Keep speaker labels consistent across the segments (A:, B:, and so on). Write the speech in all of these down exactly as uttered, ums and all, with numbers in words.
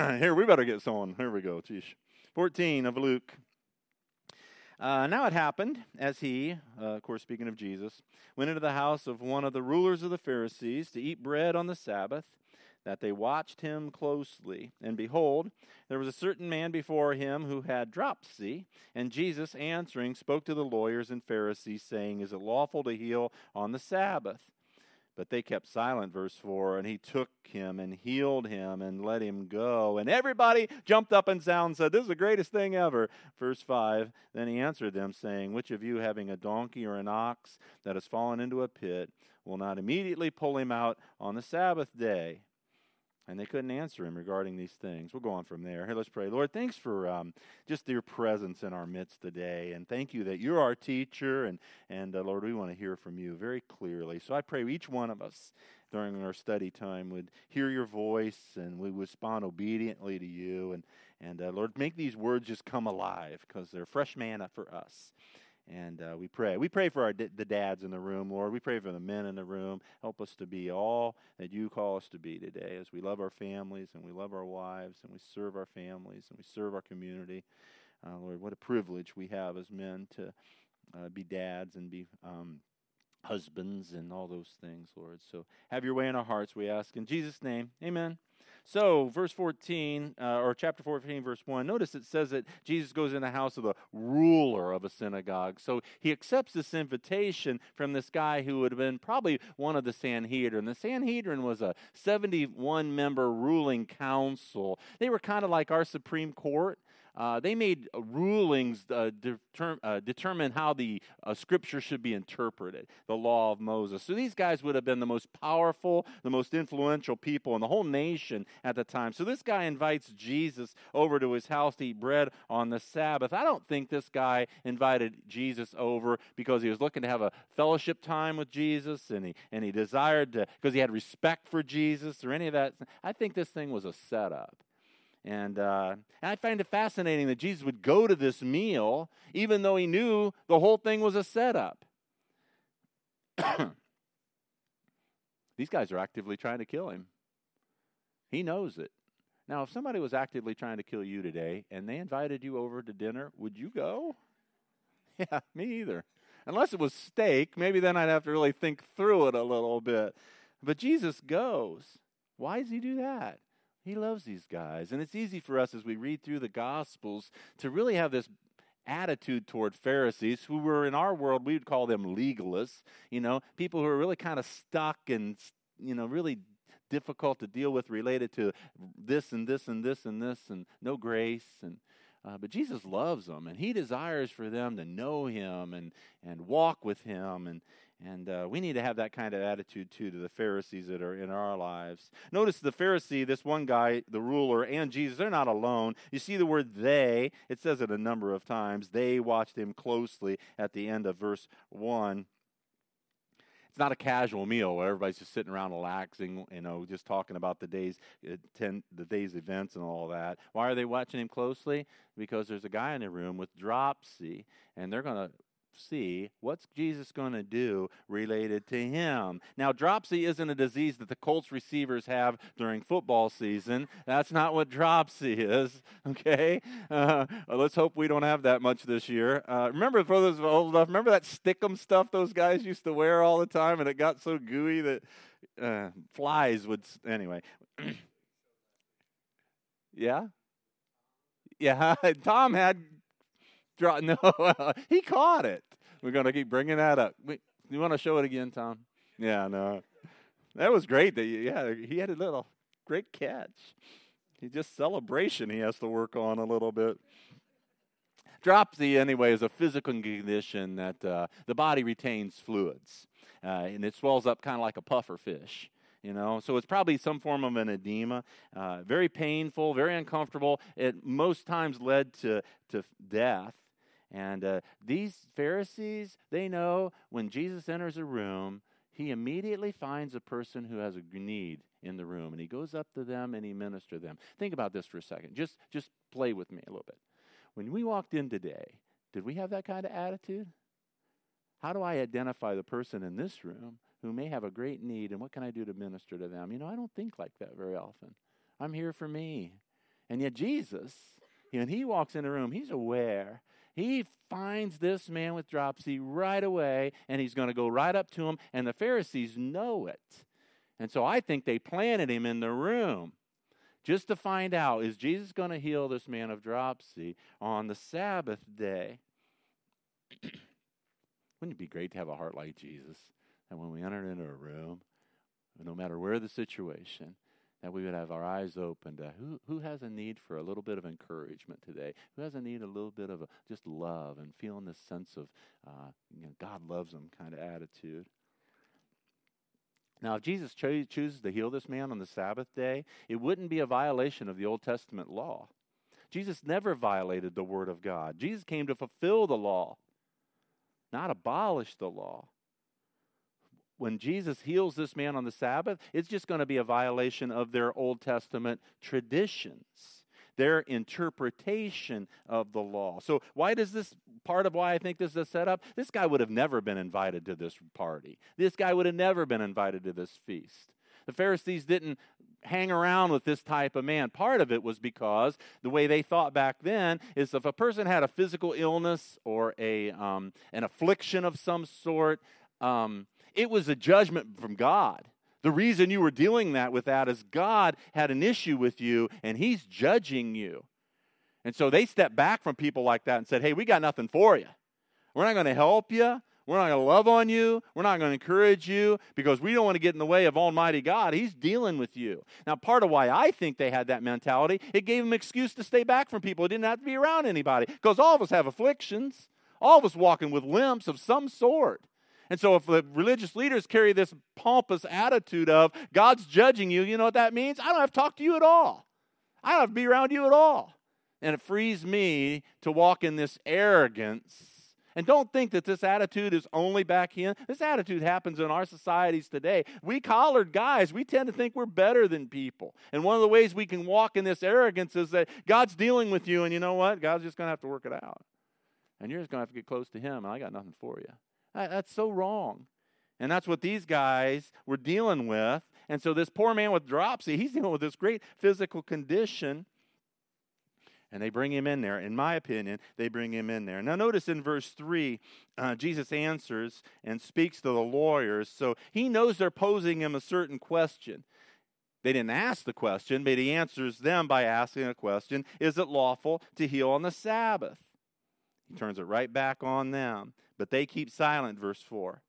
A: Here, we better get someone. Here we go. Geesh. fourteen of Luke. Uh, now it happened, as he, uh, of course speaking of Jesus, went into the house of one of the rulers of the Pharisees to eat bread on the Sabbath, that they watched him closely. And behold, there was a certain man before him who had dropsy. And Jesus, answering, spoke to the lawyers and Pharisees, saying, Is it lawful to heal on the Sabbath? But they kept silent, verse four, and he took him and healed him and let him go. And everybody jumped up and down and said, This is the greatest thing ever. Verse five, then he answered them, saying, Which of you, having a donkey or an ox that has fallen into a pit, will not immediately pull him out on the Sabbath day? And they couldn't answer him regarding these things. We'll go on from there. Here, let's pray. Lord, thanks for um, just your presence in our midst today. And thank you that you're our teacher. And, and uh, Lord, we want to hear from you very clearly. So I pray each one of us during our study time would hear your voice and we would respond obediently to you. And, and uh, Lord, make these words just come alive because they're fresh manna for us. And uh, we pray. We pray for our d- the dads in the room, Lord. We pray for the men in the room. Help us to be all that you call us to be today as we love our families and we love our wives and we serve our families and we serve our community. Uh, Lord, what a privilege we have as men to uh, be dads and be um, husbands and all those things, Lord. So have your way in our hearts, we ask. In Jesus' name, amen. So, verse fourteen, uh, or chapter fourteen, verse one, notice it says that Jesus goes in the house of the ruler of a synagogue. So, he accepts this invitation from this guy who would have been probably one of the Sanhedrin. The Sanhedrin was a seventy-one member ruling council. They were kind of like our Supreme Court. Uh, they made uh, rulings uh, determ- uh, determine how the uh, scripture should be interpreted, the law of Moses. So these guys would have been the most powerful, the most influential people in the whole nation at the time. So this guy invites Jesus over to his house to eat bread on the Sabbath. I don't think this guy invited Jesus over because he was looking to have a fellowship time with Jesus and he, and he desired to, because he had respect for Jesus or any of that. I think this thing was a setup. And, uh, and I find it fascinating that Jesus would go to this meal even though he knew the whole thing was a setup. These guys are actively trying to kill him. He knows it. Now, if somebody was actively trying to kill you today and they invited you over to dinner, would you go? Yeah, me either. Unless it was steak, maybe then I'd have to really think through it a little bit. But Jesus goes. Why does he do that? He loves these guys. And it's easy for us as we read through the Gospels to really have this attitude toward Pharisees, who were in our world, we would call them legalists, you know, people who are really kind of stuck and, you know, really difficult to deal with related to this and this and this and this and no grace. And uh, but Jesus loves them, and he desires for them to know him and, and walk with him. And And uh, we need to have that kind of attitude, too, to the Pharisees that are in our lives. Notice the Pharisee, this one guy, the ruler, and Jesus, they're not alone. You see the word they. It says it a number of times. They watched him closely at the end of verse one. It's not a casual meal where everybody's just sitting around relaxing, you know, just talking about the day's, uh, ten, the day's events and all that. Why are they watching him closely? Because there's a guy in the room with dropsy, and they're going to see what's Jesus going to do related to him. Now, dropsy isn't a disease that the Colts receivers have during football season. That's not what dropsy is, okay? Uh, let's hope we don't have that much this year. Uh, remember, for those old enough, remember that stickum stuff those guys used to wear all the time, and it got so gooey that uh, flies would, anyway. Yeah? Yeah, Tom had No, he caught it. We're going to keep bringing that up. You want to show it again, Tom? Yeah, no. That was great. That yeah, he had a little great catch. He just celebration he has to work on a little bit. Dropsy, anyway, is a physical condition that uh, the body retains fluids, uh, and it swells up kind of like a puffer fish. You know, so it's probably some form of an edema, uh, very painful, very uncomfortable. It most times led to, to death. And uh, these Pharisees, they know when Jesus enters a room, he immediately finds a person who has a need in the room. And he goes up to them and he ministers to them. Think about this for a second. Just, just play with me a little bit. When we walked in today, did we have that kind of attitude? How do I identify the person in this room who may have a great need, and what can I do to minister to them? You know, I don't think like that very often. I'm here for me. And yet Jesus, when he walks in the room, he's aware. He finds this man with dropsy right away, and he's going to go right up to him, and the Pharisees know it. And so I think they planted him in the room just to find out, is Jesus going to heal this man of dropsy on the Sabbath day? Wouldn't it be great to have a heart like Jesus? And when we enter into a room, no matter where the situation, that we would have our eyes open to who, who has a need for a little bit of encouragement today? Who has a need a little bit of a, just love and feeling this sense of uh, you know, God loves them kind of attitude? Now, if Jesus cho- chooses to heal this man on the Sabbath day, it wouldn't be a violation of the Old Testament law. Jesus never violated the Word of God. Jesus came to fulfill the law, not abolish the law. When Jesus heals this man on the Sabbath, it's just going to be a violation of their Old Testament traditions, their interpretation of the law. So why does this, part of why I think this is a setup, this guy would have never been invited to this party. This guy would have never been invited to this feast. The Pharisees didn't hang around with this type of man. Part of it was because the way they thought back then is if a person had a physical illness or a um, an affliction of some sort, um, it was a judgment from God. The reason you were dealing that with that is God had an issue with you, and he's judging you. And so they stepped back from people like that and said, hey, we got nothing for you. We're not going to help you. We're not going to love on you. We're not going to encourage you because we don't want to get in the way of Almighty God. He's dealing with you. Now, part of why I think they had that mentality, it gave them an excuse to stay back from people. It didn't have to be around anybody because all of us have afflictions. All of us walking with limps of some sort. And so if the religious leaders carry this pompous attitude of God's judging you, you know what that means? I don't have to talk to you at all. I don't have to be around you at all. And it frees me to walk in this arrogance. And don't think that this attitude is only back in. This attitude happens in our societies today. We collared guys, we tend to think we're better than people. And one of the ways we can walk in this arrogance is that God's dealing with you, and you know what? God's just going to have to work it out. And you're just going to have to get close to him, and I got nothing for you. That's so wrong. And that's what these guys were dealing with. And so this poor man with dropsy, he's dealing with this great physical condition. And they bring him in there. In my opinion, they bring him in there. Now notice in verse three, uh, Jesus answers and speaks to the lawyers. So he knows they're posing him a certain question. They didn't ask the question, but he answers them by asking a question. Is it lawful to heal on the Sabbath? He turns it right back on them. But they keep silent, verse four.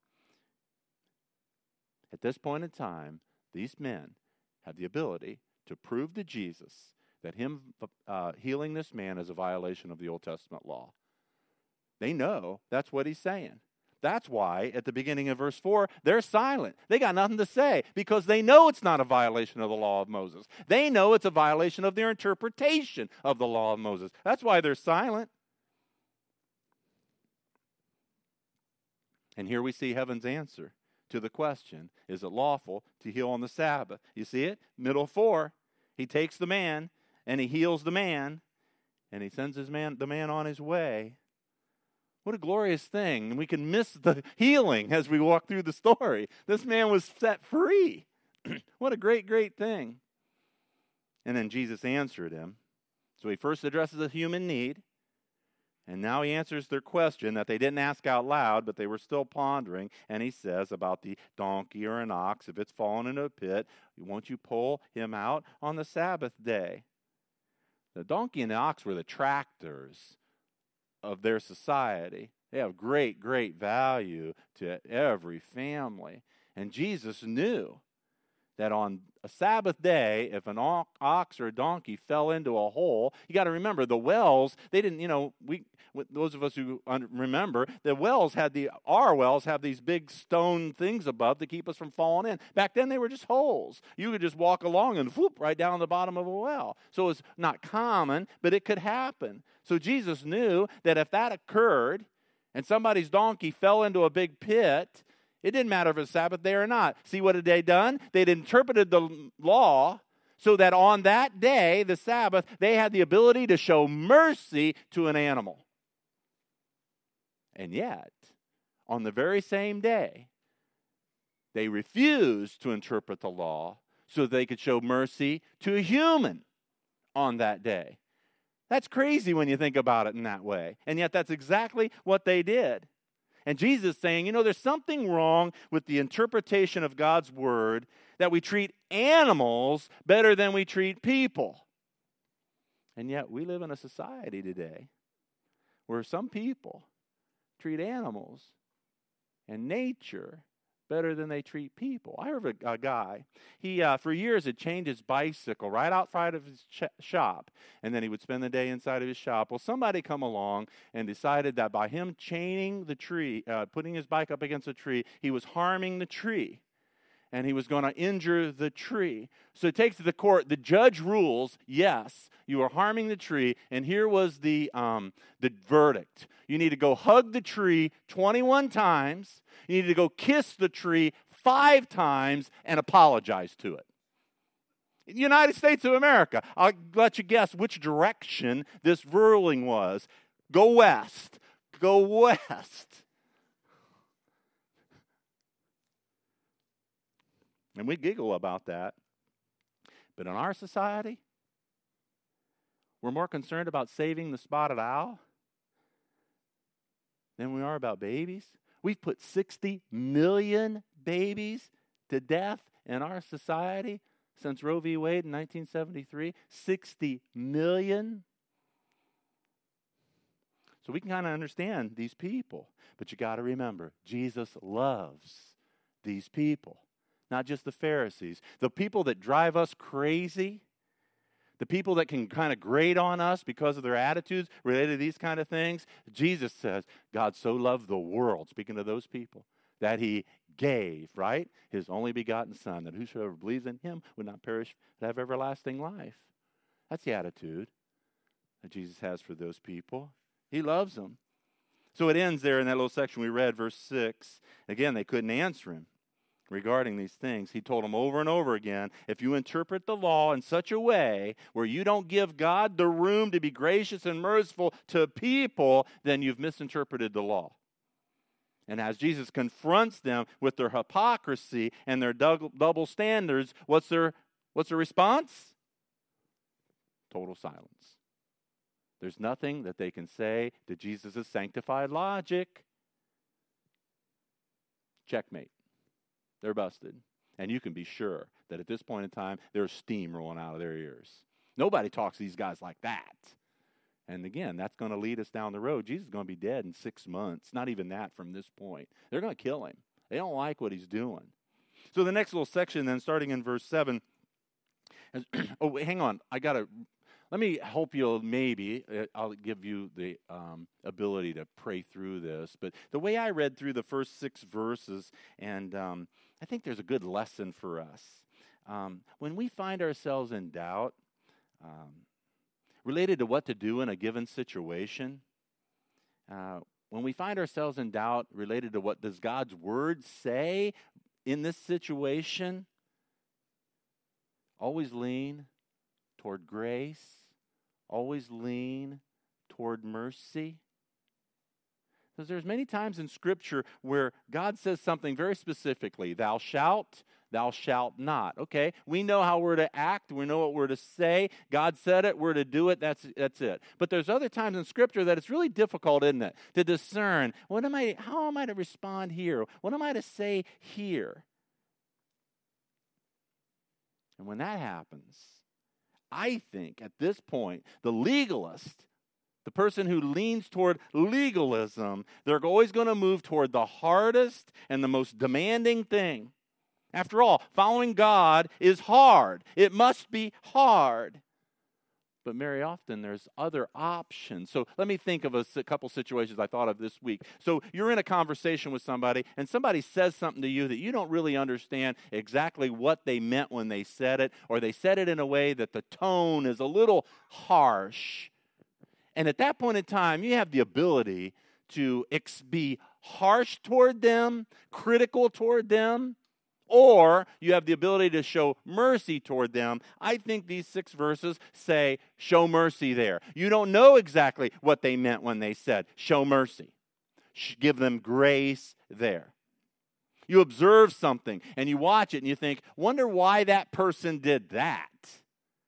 A: At this point in time, these men have the ability to prove to Jesus that him uh, healing this man is a violation of the Old Testament law. They know that's what he's saying. That's why at the beginning of verse four, they're silent. They got nothing to say because they know it's not a violation of the law of Moses. They know it's a violation of their interpretation of the law of Moses. That's why they're silent. And here we see heaven's answer to the question, is it lawful to heal on the Sabbath? You see it? Middle four. He takes the man and he heals the man and he sends his man, the man on his way. What a glorious thing. And we can miss the healing as we walk through the story. This man was set free. What a great, great thing. And then Jesus answered him. So he first addresses a human need. And now he answers their question that they didn't ask out loud, but they were still pondering. And he says about the donkey or an ox, if it's fallen into a pit, won't you pull him out on the Sabbath day? The donkey and the ox were the tractors of their society. They have great, great value to every family. And Jesus knew that on a Sabbath day, if an ox or a donkey fell into a hole, you got to remember the wells, they didn't, you know, we, those of us who remember, the wells had the, our wells have these big stone things above to keep us from falling in. Back then they were just holes. You could just walk along and whoop right down the bottom of a well. So it's not common, but it could happen. So Jesus knew that if that occurred and somebody's donkey fell into a big pit, it didn't matter if it was Sabbath day or not. See what had they done? They'd interpreted the law so that on that day, the Sabbath, they had the ability to show mercy to an animal. And yet, on the very same day, they refused to interpret the law so they could show mercy to a human on that day. That's crazy when you think about it in that way. And yet that's exactly what they did. And Jesus is saying, you know, there's something wrong with the interpretation of God's word that we treat animals better than we treat people. And yet we live in a society today where some people treat animals and nature better than they treat people. I heard a, a guy, he uh, for years had chained his bicycle right outside of his ch- shop, and then he would spend the day inside of his shop. Well, somebody come along and decided that by him chaining the tree, uh, putting his bike up against a tree, he was harming the tree, and he was going to injure the tree. So it takes to the court, the judge rules, yes, you are harming the tree, and here was the um, the verdict. You need to go hug the tree twenty-one times, you need to go kiss the tree five times, and apologize to it. United States of America, I'll let you guess which direction this ruling was. Go west. Go west. And we giggle about that. But in our society, we're more concerned about saving the spotted owl than we are about babies. We've put sixty million babies to death in our society since Roe v. Wade in nineteen seventy-three. sixty million. So we can kind of understand these people. But you got to remember, Jesus loves these people. Not just the Pharisees. The people that drive us crazy, the people that can kind of grate on us because of their attitudes related to these kind of things, Jesus says, God so loved the world, speaking to those people, that he gave, right, his only begotten Son, that whosoever believes in him would not perish but have everlasting life. That's the attitude that Jesus has for those people. He loves them. So it ends there in that little section we read, verse six. Again, they couldn't answer him regarding these things. He told them over and over again, if you interpret the law in such a way where you don't give God the room to be gracious and merciful to people, then you've misinterpreted the law. And as Jesus confronts them with their hypocrisy and their double standards, what's their, what's their response? Total silence. There's nothing that they can say to Jesus' sanctified logic. Checkmate. They're busted. And you can be sure that at this point in time, there's steam rolling out of their ears. Nobody talks to these guys like that. And again, that's going to lead us down the road. Jesus is going to be dead in six months. Not even that from this point. They're going to kill him. They don't like what he's doing. So the next little section then, starting in verse seven. Is, oh, wait, hang on. I got to... Let me help you maybe. I'll give you the um, ability to pray through this. But the way I read through the first six verses, and um, I think there's a good lesson for us. Um, when we find ourselves in doubt um, related to what to do in a given situation, uh, when we find ourselves in doubt related to what does God's word say in this situation, always lean toward grace. Always lean toward mercy. Because there's many times in Scripture where God says something very specifically, thou shalt, thou shalt not. Okay, we know how we're to act, we know what we're to say. God said it, we're to do it, that's, that's it. But there's other times in Scripture that it's really difficult, isn't it, to discern, what am I, how am I to respond here? What am I to say here? And when that happens, I think at this point, the legalist, the person who leans toward legalism, they're always going to move toward the hardest and the most demanding thing. After all, following God is hard. It must be hard. But very often there's other options. So let me think of a, a couple situations I thought of this week. So you're in a conversation with somebody, and somebody says something to you that you don't really understand exactly what they meant when they said it, or they said it in a way that the tone is a little harsh. And at that point in time, you have the ability to ex- be harsh toward them, critical toward them, or you have the ability to show mercy toward them. I think these six verses say, show mercy there. You don't know exactly what they meant when they said, show mercy. Give them grace there. You observe something and you watch it and you think, wonder why that person did that.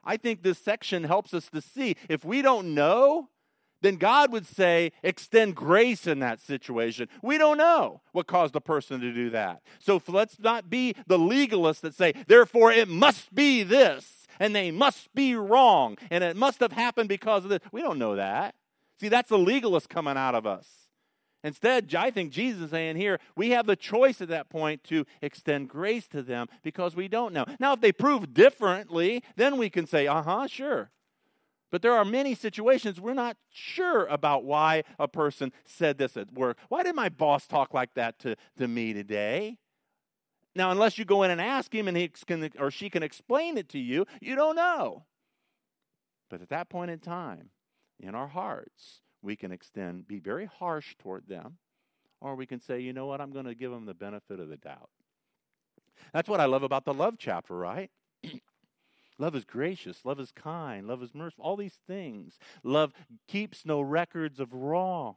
A: I think this section helps us to see if we don't know, then God would say, extend grace in that situation. We don't know what caused a person to do that. So let's not be the legalists that say, therefore it must be this, and they must be wrong, and it must have happened because of this. We don't know that. See, that's the legalist coming out of us. Instead, I think Jesus is saying here, we have the choice at that point to extend grace to them because we don't know. Now, if they prove differently, then we can say, uh-huh, sure. But there are many situations we're not sure about why a person said this at work. Why did my boss talk like that to, to me today? Now, unless you go in and ask him and he can, or she can explain it to you, you don't know. But at that point in time, in our hearts, we can extend, be very harsh toward them, or we can say, you know what, I'm going to give them the benefit of the doubt. That's what I love about the love chapter, right? Love is gracious, love is kind, love is merciful, all these things. Love keeps no records of wrongs.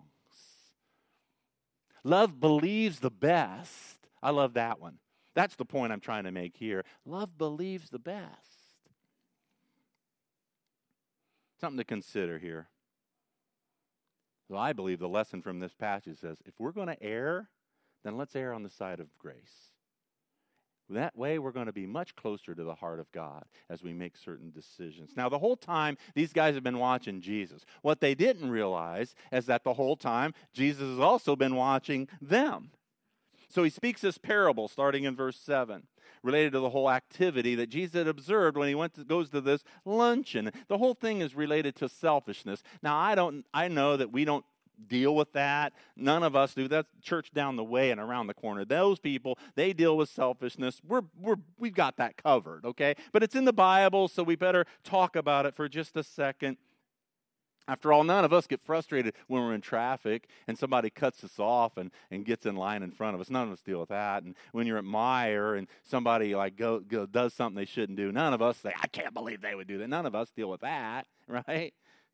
A: Love believes the best. I love that one. That's the point I'm trying to make here. Love believes the best. Something to consider here. So I believe the lesson from this passage says, if we're going to err, then let's err on the side of grace. That way, we're going to be much closer to the heart of God as we make certain decisions. Now, the whole time, these guys have been watching Jesus. What they didn't realize is that the whole time, Jesus has also been watching them. So he speaks this parable, starting in verse seven, related to the whole activity that Jesus had observed when he went to, goes to this luncheon. The whole thing is related to selfishness. Now, I don't. I know that we don't deal with that. None of us do. That's church down the way and around the corner. Those people, they deal with selfishness. We're, we're, we've got that covered, okay? But it's in the Bible, so we better talk about it for just a second. After all, none of us get frustrated when we're in traffic and somebody cuts us off and, and gets in line in front of us. None of us deal with that. And when you're at Meijer and somebody like go, go does something they shouldn't do, none of us say, I can't believe they would do that. None of us deal with that, right?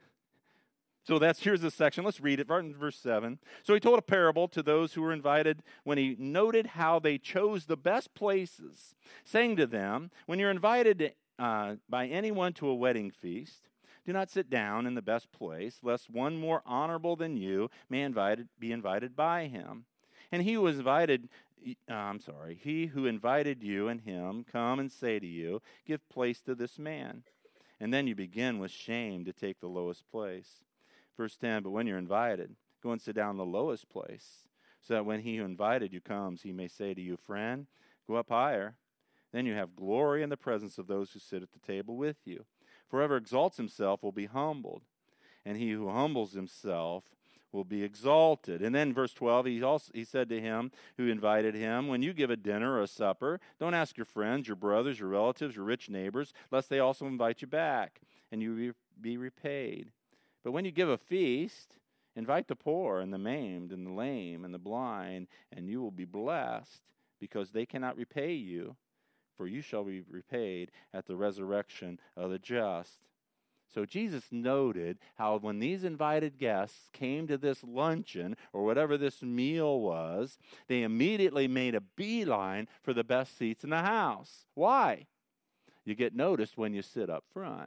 A: So that's here's this section. Let's read it. Right in verse seven. So he told a parable to those who were invited when he noted how they chose the best places, saying to them, when you're invited uh, by anyone to a wedding feast, do not sit down in the best place, lest one more honorable than you may invited, be invited by him. And he who was invited, uh, I'm sorry, he who invited you and him come and say to you, give place to this man. And then you begin with shame to take the lowest place. Verse ten, but when you're invited, go and sit down in the lowest place, so that when he who invited you comes, he may say to you, friend, go up higher. Then you have glory in the presence of those who sit at the table with you. For whoever exalts himself will be humbled, and he who humbles himself will be exalted. And then verse twelve, he also he said to him who invited him, when you give a dinner or a supper, don't ask your friends, your brothers, your relatives, your rich neighbors, lest they also invite you back, and you be repaid. But when you give a feast, invite the poor and the maimed and the lame and the blind, and you will be blessed, because they cannot repay you, for you shall be repaid at the resurrection of the just. So Jesus noted how when these invited guests came to this luncheon, or whatever this meal was, they immediately made a beeline for the best seats in the house. Why? You get noticed when you sit up front.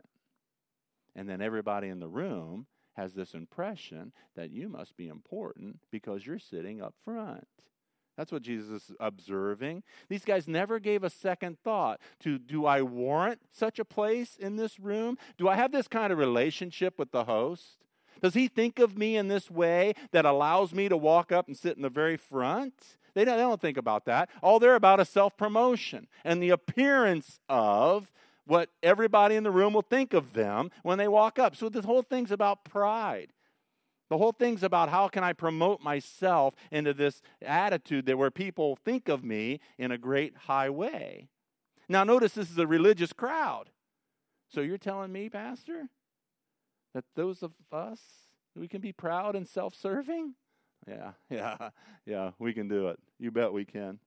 A: And then everybody in the room has this impression that you must be important because you're sitting up front. That's what Jesus is observing. These guys never gave a second thought to, do I warrant such a place in this room? Do I have this kind of relationship with the host? Does he think of me in this way that allows me to walk up and sit in the very front? They don't, they don't think about that. All they're about is self-promotion and the appearance of what everybody in the room will think of them when they walk up. So this whole thing's about pride. The whole thing's about how can I promote myself into this attitude that where people think of me in a great high way. Now notice this is a religious crowd. So you're telling me, Pastor, that those of us, we can be proud and self-serving? Yeah, yeah, yeah, we can do it. You bet we can.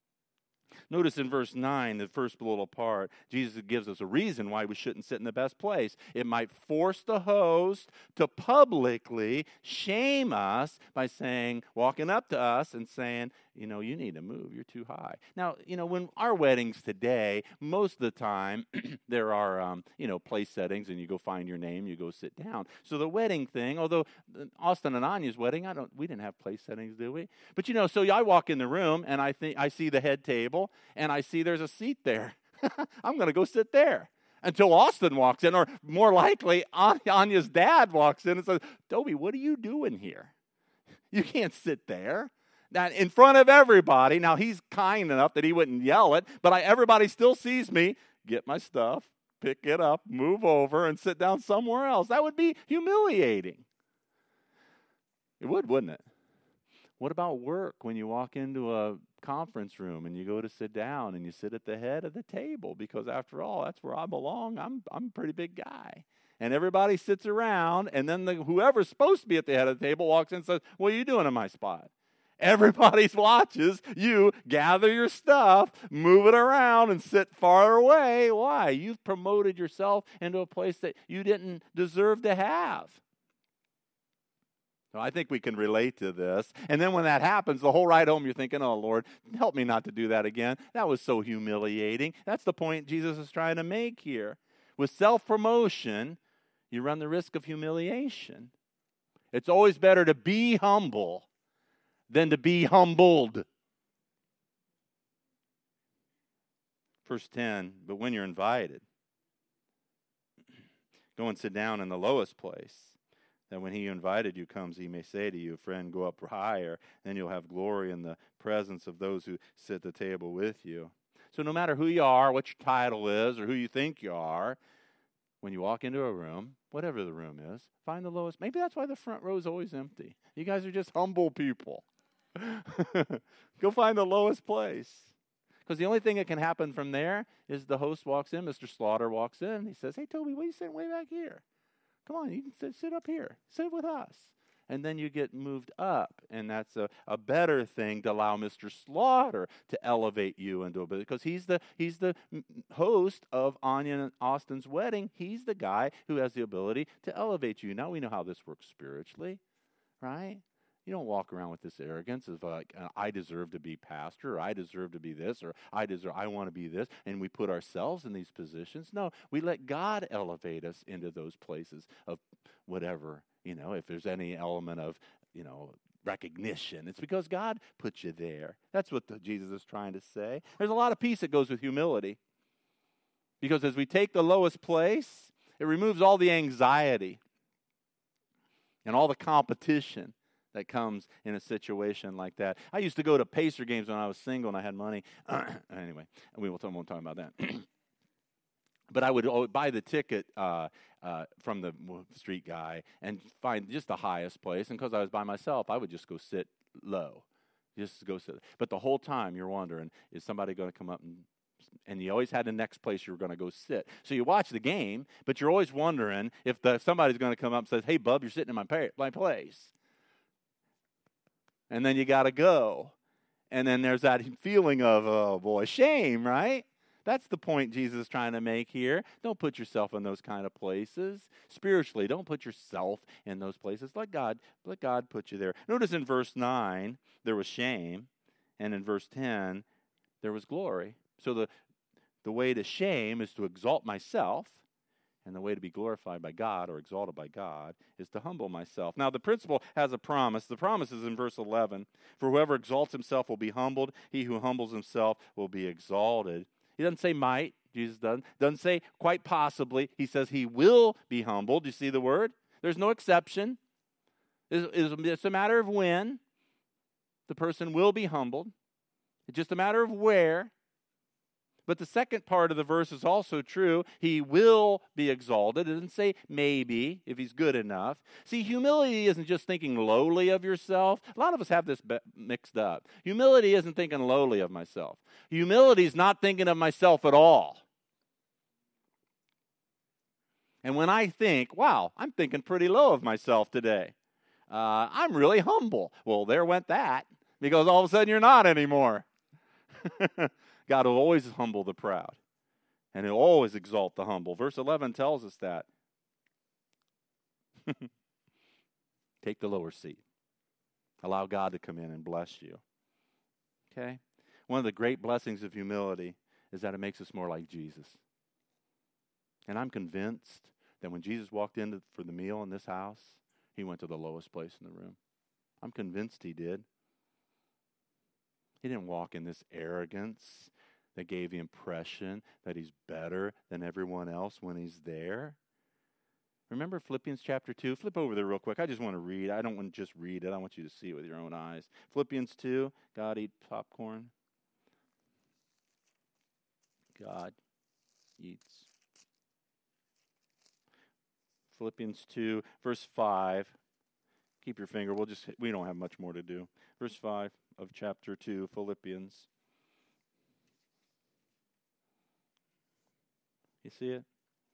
A: Notice in verse nine, the first little part, Jesus gives us a reason why we shouldn't sit in the best place. It might force the host to publicly shame us by saying, walking up to us and saying, you know, you need to move. You're too high. Now, you know, when our weddings today, most of the time, there are, um, you know, place settings, and you go find your name, you go sit down. So the wedding thing, although Austin and Anya's wedding, I don't, we didn't have place settings, did we? But, you know, so I walk in the room, and I think I see the head table, and I see there's a seat there. I'm going to go sit there until Austin walks in, or more likely, Anya's dad walks in and says, Toby, what are you doing here? You can't sit there. Now, in front of everybody. Now, he's kind enough that he wouldn't yell it, but I, everybody still sees me get my stuff, pick it up, move over, and sit down somewhere else. That would be humiliating. It would, wouldn't it? What about work when you walk into a conference room and you go to sit down and you sit at the head of the table? Because after all, that's where I belong. I'm I'm a pretty big guy. And everybody sits around, and then the, whoever's supposed to be at the head of the table walks in and says, what are you doing in my spot? Everybody watches you gather your stuff, move it around, and sit far away. Why? You've promoted yourself into a place that you didn't deserve to have. So I think we can relate to this. And then when that happens, the whole ride home, you're thinking, oh, Lord, help me not to do that again. That was so humiliating. That's the point Jesus is trying to make here. With self-promotion, you run the risk of humiliation. It's always better to be humble than to be humbled. Verse ten, but when you're invited, go and sit down in the lowest place, that when he who invited you comes, he may say to you, friend, go up higher, then you'll have glory in the presence of those who sit at the table with you. So no matter who you are, what your title is, or who you think you are, when you walk into a room, whatever the room is, find the lowest. Maybe that's why the front row is always empty. You guys are just humble people. Go find the lowest place. Because the only thing that can happen from there is the host walks in, Mister Slaughter walks in, he says, hey, Toby, what are you sitting way back here? Come on, you can sit, sit up here. Sit with us. And then you get moved up. And that's a, a better thing to allow Mister Slaughter to elevate you into a bit. Because he's the he's the host of Anya and Austin's wedding. He's the guy who has the ability to elevate you. Now we know how this works spiritually, right? You don't walk around with this arrogance of like, I deserve to be pastor, or I deserve to be this, or I deserve, I want to be this, and we put ourselves in these positions. No, we let God elevate us into those places of whatever, you know, if there's any element of, you know, recognition. It's because God put you there. That's what the, Jesus is trying to say. There's a lot of peace that goes with humility. Because as we take the lowest place, it removes all the anxiety and all the competition that comes in a situation like that. I used to go to Pacer games when I was single and I had money. Anyway, we won't talk about that. But I would buy the ticket uh, uh, from the street guy and find just the highest place. And because I was by myself, I would just go sit low. Just go sit. But the whole time you're wondering, is somebody going to come up and... And you always had the next place you were going to go sit. So you watch the game, but you're always wondering if, the, if somebody's going to come up and says, hey, bub, you're sitting in my, pa- my place. And then you got to go. And then there's that feeling of, oh, boy, shame, right? That's the point Jesus is trying to make here. Don't put yourself in those kind of places. Spiritually, don't put yourself in those places. Let God, let God put you there. Notice in verse nine, there was shame. And in verse ten, there was glory. So the, the way to shame is to exalt myself. And the way to be glorified by God or exalted by God is to humble myself. Now, the principle has a promise. The promise is in verse eleven. For whoever exalts himself will be humbled. He who humbles himself will be exalted. He doesn't say might. Jesus doesn't. Doesn't say quite possibly. He says he will be humbled. You see the word? There's no exception. It's, it's a matter of when the person will be humbled. It's just a matter of where. But the second part of the verse is also true. He will be exalted. It doesn't say maybe, if he's good enough. See, humility isn't just thinking lowly of yourself. A lot of us have this mixed up. Humility isn't thinking lowly of myself. Humility is not thinking of myself at all. And when I think, wow, I'm thinking pretty low of myself today. Uh, I'm really humble. Well, there went that. Because all of a sudden you're not anymore. God will always humble the proud, and he'll always exalt the humble. Verse eleven tells us that. Take the lower seat. Allow God to come in and bless you. Okay? One of the great blessings of humility is that it makes us more like Jesus. And I'm convinced that when Jesus walked in for the meal in this house, he went to the lowest place in the room. I'm convinced he did. He didn't walk in this arrogance that gave the impression that he's better than everyone else when he's there. Remember Philippians chapter two? Flip over there real quick. I just want to read. I don't want to just read it. I want you to see it with your own eyes. Philippians two, God eat popcorn. God eats. Philippians two, verse five. Keep your finger. We'll just, we don't have much more to do. Verse five of chapter two, Philippians. You see it?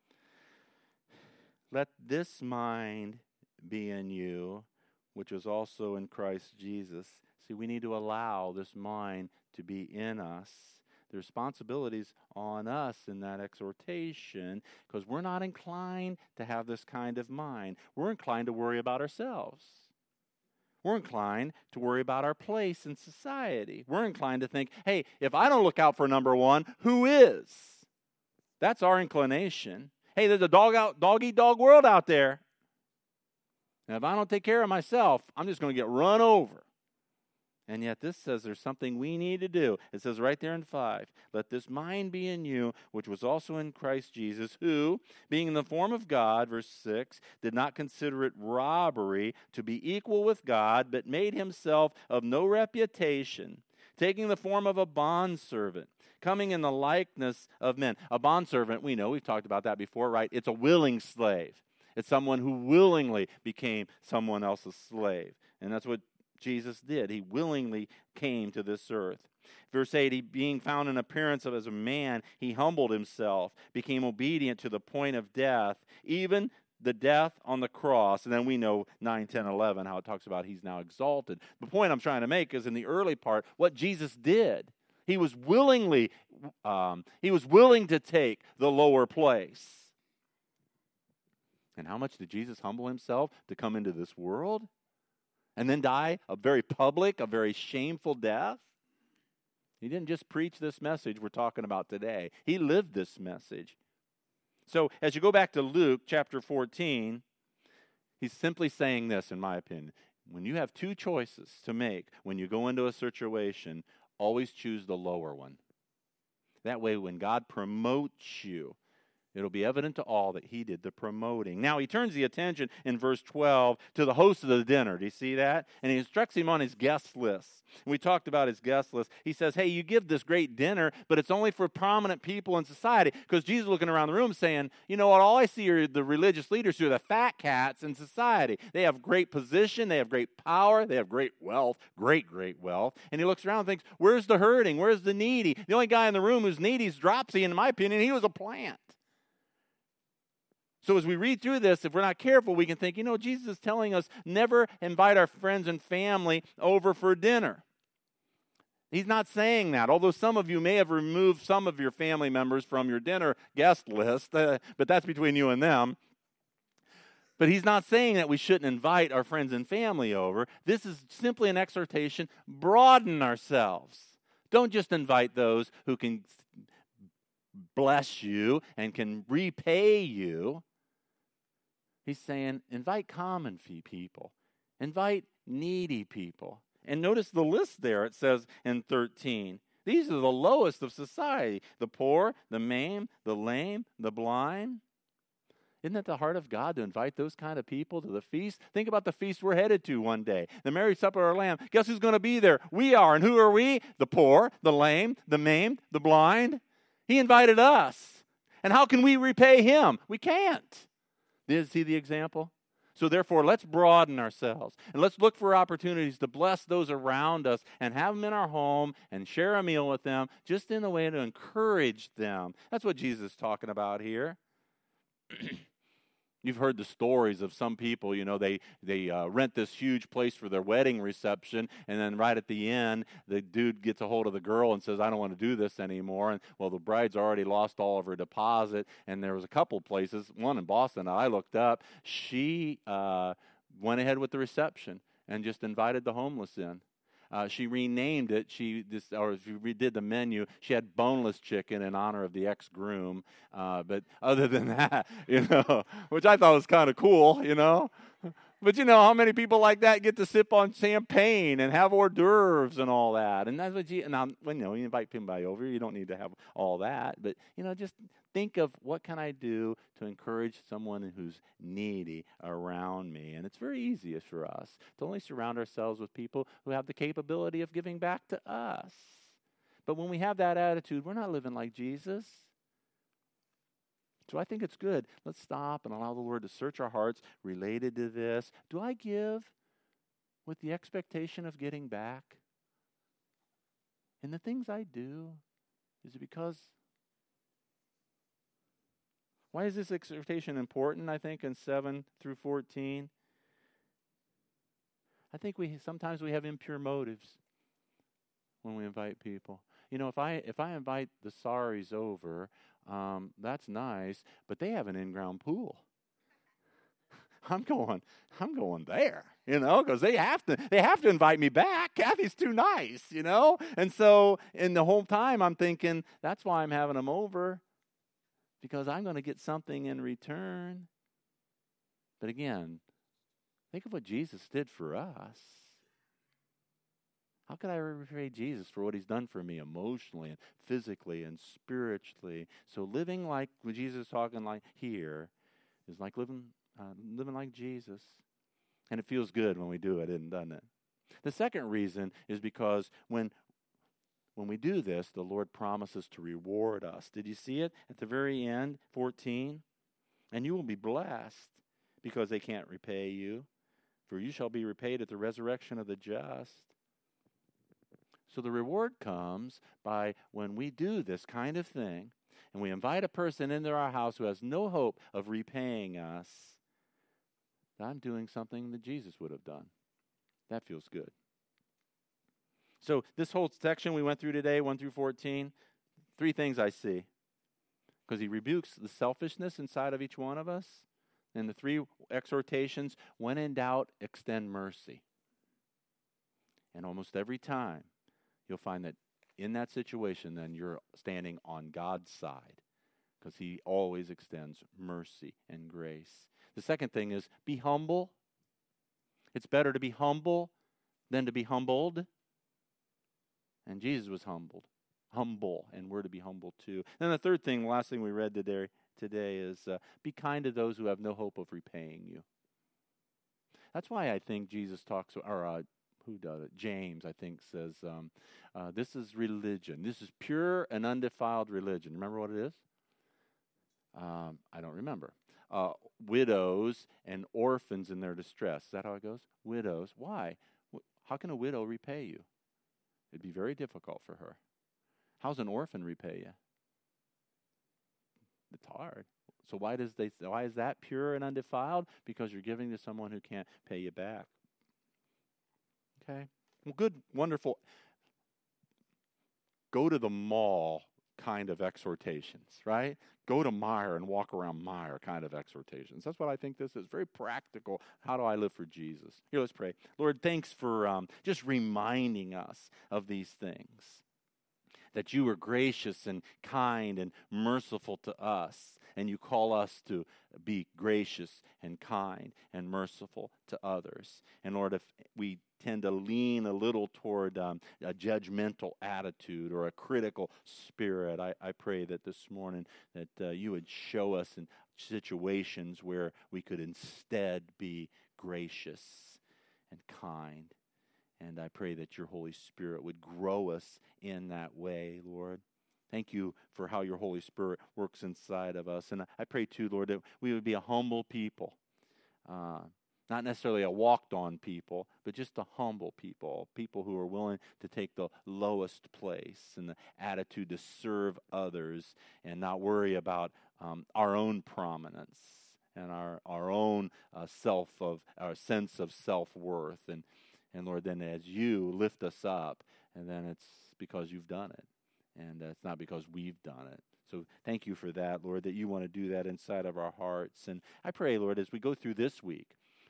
A: Let this mind be in you, which was also in Christ Jesus. See, we need to allow this mind to be in us. The responsibility's on us in that exhortation, because we're not inclined to have this kind of mind. We're inclined to worry about ourselves. We're inclined to worry about our place in society. We're inclined to think, hey, if I don't look out for number one, who is? That's our inclination. Hey, there's a dog out, dog-eat-dog world out there. And if I don't take care of myself, I'm just going to get run over. And yet this says there's something we need to do. It says right there in five, let this mind be in you, which was also in Christ Jesus, who, being in the form of God, verse six, did not consider it robbery to be equal with God, but made himself of no reputation, taking the form of a bondservant, coming in the likeness of men. A bondservant, we know, we've talked about that before, right? It's a willing slave. It's someone who willingly became someone else's slave. And that's what Jesus did. He willingly came to this earth. Verse eight, he being found in appearance of as a man, he humbled himself, became obedient to the point of death, even the death on the cross. And then we know nine, ten, eleven, how it talks about he's now exalted. The point I'm trying to make is in the early part, what Jesus did. He was willingly, um, he was willing to take the lower place. And how much did Jesus humble himself to come into this world? And then die a very public, a very shameful death? He didn't just preach this message we're talking about today. He lived this message. So as you go back to Luke chapter fourteen, he's simply saying this, in my opinion. When you have two choices to make when you go into a situation, always choose the lower one. That way, when God promotes you, it'll be evident to all that he did the promoting. Now, he turns the attention in verse twelve to the host of the dinner. Do you see that? And he instructs him on his guest list. And we talked about his guest list. He says, hey, you give this great dinner, but it's only for prominent people in society. Because Jesus is looking around the room saying, you know what, all I see are the religious leaders who are the fat cats in society. They have great position, they have great power, they have great wealth, great, great wealth. And he looks around and thinks, where's the hurting? Where's the needy? The only guy in the room who's needy is Dropsy, and in my opinion, he was a plant. So as we read through this, if we're not careful, we can think, you know, Jesus is telling us never invite our friends and family over for dinner. He's not saying that, although some of you may have removed some of your family members from your dinner guest list, uh, but that's between you and them. But he's not saying that we shouldn't invite our friends and family over. This is simply an exhortation, broaden ourselves. Don't just invite those who can bless you and can repay you. He's saying, invite common people. Invite needy people. And notice the list there. It says in thirteen, these are the lowest of society. The poor, the maimed, the lame, the blind. Isn't it the heart of God to invite those kind of people to the feast? Think about the feast we're headed to one day. The marriage supper of our Lamb. Guess who's going to be there? We are. And who are we? The poor, the lame, the maimed, the blind. He invited us. And how can we repay him? We can't. Did you see the example? So therefore, let's broaden ourselves. And let's look for opportunities to bless those around us and have them in our home and share a meal with them just in a way to encourage them. That's what Jesus is talking about here. You've heard the stories of some people, you know, they, they uh, rent this huge place for their wedding reception, and then right at the end, the dude gets a hold of the girl and says, I don't want to do this anymore. And, well, the bride's already lost all of her deposit, and there was a couple places, one in Boston I looked up, she uh, went ahead with the reception and just invited the homeless in. Uh, she renamed it. She this, or she redid the menu. She had boneless chicken in honor of the ex-groom. Uh, but other than that, you know, which I thought was kind of cool, you know. But you know how many people like that get to sip on champagne and have hors d'oeuvres and all that. And that's what you. Now, when you know you invite somebody over, you don't need to have all that. But you know, just think of what can I do to encourage someone who's needy around me. And it's very easy for us to only surround ourselves with people who have the capability of giving back to us. But when we have that attitude, we're not living like Jesus. So I think it's good. Let's stop and allow the Lord to search our hearts related to this. Do I give with the expectation of getting back? And the things I do, is it because... Why is this exhortation important, I think, in seven through fourteen? I think we sometimes we have impure motives when we invite people. You know, if I if I invite the Saris over, um, that's nice, but they have an in-ground pool. I'm going, I'm going there, you know, because they have to they have to invite me back. Kathy's too nice, you know? And so in the whole time I'm thinking, that's why I'm having them over, because I'm going to get something in return. But again, think of what Jesus did for us. How could I repay Jesus for what he's done for me emotionally and physically and spiritually? So living like what Jesus is talking like here is like living uh, living like Jesus. And it feels good when we do it, doesn't it? The second reason is because when when we do this, the Lord promises to reward us. Did you see it at the very end, fourteen? And you will be blessed because they can't repay you, for you shall be repaid at the resurrection of the just. So the reward comes by when we do this kind of thing, and we invite a person into our house who has no hope of repaying us, I'm doing something that Jesus would have done. That feels good. So this whole section we went through today, one through fourteen, three things I see. Because he rebukes the selfishness inside of each one of us. And the three exhortations, when in doubt, extend mercy. And almost every time, you'll find that in that situation, then you're standing on God's side, because he always extends mercy and grace. The second thing is be humble. It's better to be humble than to be humbled. And Jesus was humbled. Humble, and we're to be humble too. Then the third thing, the last thing we read today, today is uh, be kind to those who have no hope of repaying you. That's why I think Jesus talks, or uh, who does it? James, I think, says, um, uh, this is religion. This is pure and undefiled religion. Remember what it is? Um, I don't remember. Uh, widows and orphans in their distress. Is that how it goes? Widows. Why? How can a widow repay you? It'd be very difficult for her. How's an orphan repay you? It's hard. So why does they? Why is that pure and undefiled? Because you're giving to someone who can't pay you back. Okay. Well, good, wonderful. Go to the mall kind of exhortations, right? Go to Meijer and walk around Meijer kind of exhortations. That's what I think this is. Very practical. How do I live for Jesus? Here, let's pray. Lord, thanks for um, just reminding us of these things. That you are gracious and kind and merciful to us. And you call us to be gracious and kind and merciful to others. And Lord, if we tend to lean a little toward um, a judgmental attitude or a critical spirit, I, I pray that this morning that uh, you would show us in situations where we could instead be gracious and kind. And I pray that your Holy Spirit would grow us in that way, Lord. Thank you for how your Holy Spirit works inside of us. And I pray, too, Lord, that we would be a humble people. Uh, not necessarily a walked-on people, but just a humble people. People who are willing to take the lowest place and the attitude to serve others and not worry about um, our own prominence and our, our own uh, self of our sense of self-worth. And, and Lord, then as you lift us up, and then it's because you've done it. And uh, it's not because we've done it. So thank you for that, Lord, that you want to do that inside of our hearts. And I pray, Lord, as we go through this week,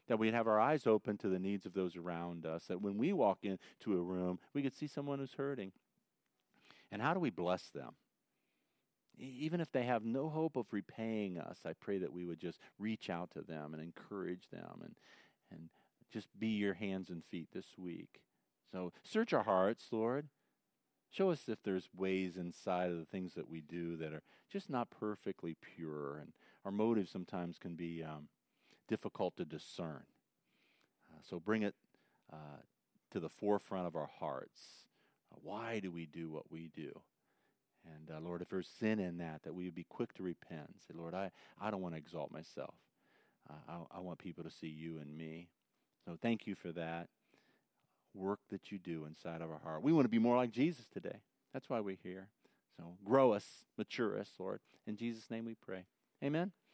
A: that we'd have our eyes open to the needs of those around us, that when we walk into a room, we could see someone who's hurting. And how do we bless them? Even if they have no hope of repaying us, I pray that we would just reach out to them and encourage them and, and just be your hands and feet this week. So search our hearts, Lord. Show us if there's ways inside of the things that we do that are just not perfectly pure, and our motives sometimes can be um, difficult to discern. Uh, so bring it uh, to the forefront of our hearts. Uh, why do we do what we do? And uh, Lord, if there's sin in that, that we would be quick to repent and say, Lord, I, I don't want to exalt myself. Uh, I, I want people to see you and me. So thank you for that work that you do inside of our heart. We want to be more like Jesus today. That's why we're here. So grow us, mature us, Lord. In Jesus' name we pray. Amen.